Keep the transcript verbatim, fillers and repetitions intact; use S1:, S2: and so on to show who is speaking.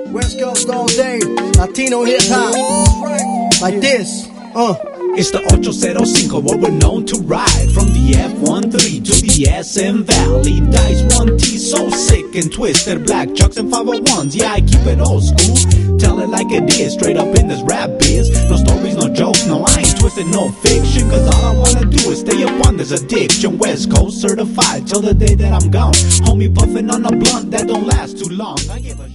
S1: West Coast all day, Latino hip hop, like this, uh.
S2: It's the eight oh five where we're known to ride. From the F thirteen to the S M Valley. Dice one T so sick and twisted. Black chucks and five oh ones, yeah I keep it old school. Tell it like it is, straight up in this rap biz. No stories, no jokes, no I ain't twisting no fiction. Cause all I wanna do is stay up on this addiction. West Coast certified till the day that I'm gone. Homie puffin' on a blunt that don't last too long. I give a